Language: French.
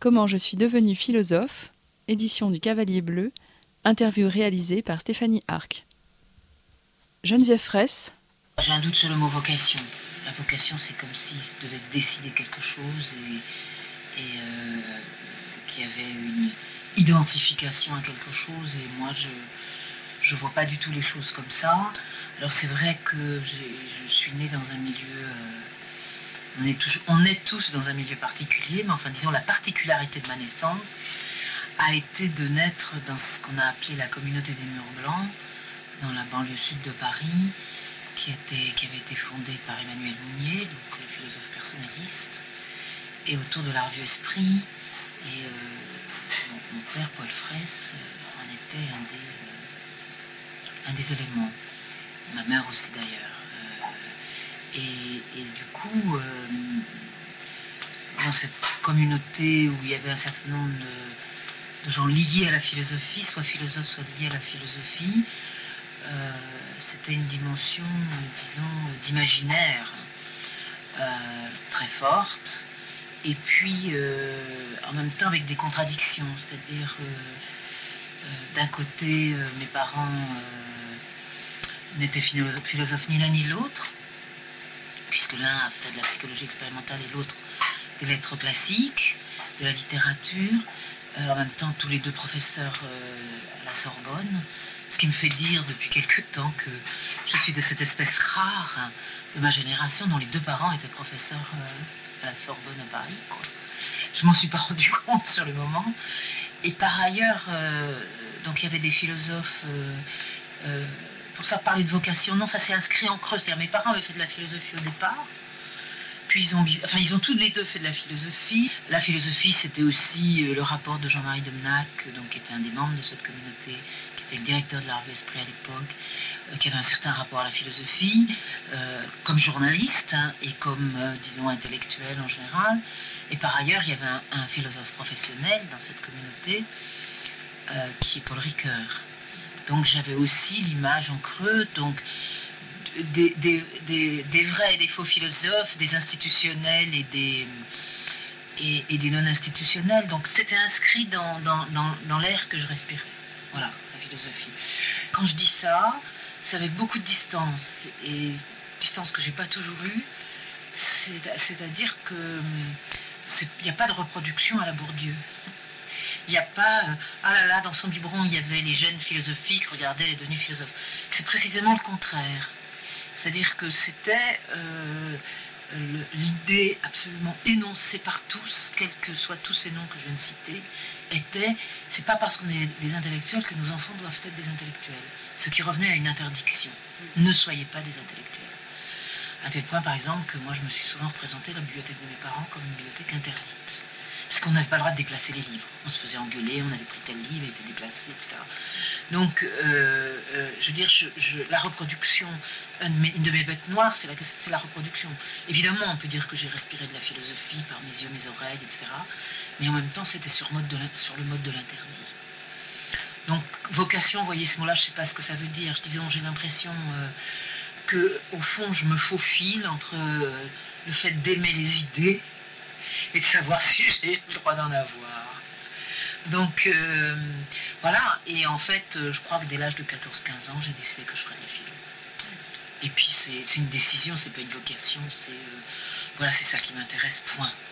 Comment je suis devenue philosophe, édition du Cavalier Bleu, interview réalisée par Stéphanie Arc. Geneviève Fraisse. J'ai un doute sur le mot vocation. La vocation, c'est comme si je devait décider quelque chose et qu'il y avait une identification à quelque chose. Et moi, je vois pas du tout les choses comme ça. Alors c'est vrai que je suis née dans un milieu... on est tous dans un milieu particulier, mais enfin disons la particularité de ma naissance a été de naître dans ce qu'on a appelé la communauté des Murs Blancs, dans la banlieue sud de Paris, qui avait été fondée par Emmanuel Mounier, donc le philosophe personnaliste, et autour de la revue Esprit. Et donc mon père, Paul Fraisse, en était un des éléments. Ma mère aussi d'ailleurs. Et du coup, dans cette communauté où il y avait un certain nombre de gens liés à la philosophie, soit philosophes, soit liés à la philosophie, c'était une dimension, disons, d'imaginaire très forte, et puis en même temps avec des contradictions, c'est-à-dire d'un côté, mes parents n'étaient philosophes ni l'un ni l'autre, puisque l'un a fait de la psychologie expérimentale et l'autre des lettres classiques, de la littérature, en même temps tous les deux professeurs à la Sorbonne, ce qui me fait dire depuis quelque temps que je suis de cette espèce rare de ma génération dont les deux parents étaient professeurs à la Sorbonne à Paris, quoi. Je m'en suis pas rendu compte sur le moment. Et par ailleurs, donc il y avait des philosophes... pour ça, parler de vocation, non, ça s'est inscrit en creux. C'est-à-dire, mes parents avaient fait de la philosophie au départ, puis ils ont tous les deux fait de la philosophie. La philosophie, c'était aussi le rapport de Jean-Marie Demenac, donc, qui était un des membres de cette communauté, qui était le directeur de la revue Esprit à l'époque, qui avait un certain rapport à la philosophie, comme journaliste, hein, et comme, disons, intellectuel en général. Et par ailleurs, il y avait un philosophe professionnel dans cette communauté, qui est Paul Ricoeur. Donc j'avais aussi l'image en creux, donc des vrais et des faux philosophes, des institutionnels et des non-institutionnels. Donc c'était inscrit dans l'air que je respirais. Voilà, la philosophie. Quand je dis ça, c'est avec beaucoup de distance, et distance que j'ai pas toujours eue, c'est-à-dire que il n'y a pas de reproduction à la Bourdieu. Il n'y a pas, ah là là, dans son biberon, il y avait les gènes philosophiques, regardez, elle est devenue philosophe. C'est précisément le contraire. C'est-à-dire que c'était l'idée absolument énoncée par tous, quels que soient tous ces noms que je viens de citer, était, c'est pas parce qu'on est des intellectuels que nos enfants doivent être des intellectuels. Ce qui revenait à une interdiction. Ne soyez pas des intellectuels. À tel point, par exemple, que moi, je me suis souvent représenté la bibliothèque de mes parents comme une bibliothèque interdite. Parce qu'on n'avait pas le droit de déplacer les livres. On se faisait engueuler, on avait pris tel livre, il était déplacé, etc. Donc, je veux dire, la reproduction, une de mes bêtes noires, c'est la reproduction. Évidemment, on peut dire que j'ai respiré de la philosophie par mes yeux, mes oreilles, etc. Mais en même temps, c'était sur le mode de l'interdit. Donc, vocation, vous voyez ce mot-là, je ne sais pas ce que ça veut dire. Disons, j'ai l'impression que, au fond, je me faufile entre le fait d'aimer les idées et de savoir si j'ai le droit d'en avoir. Donc, voilà. Et en fait, je crois que dès l'âge de 14-15 ans, j'ai décidé que je ferais des philo. Et puis, c'est une décision, c'est pas une vocation, voilà, c'est ça qui m'intéresse, point.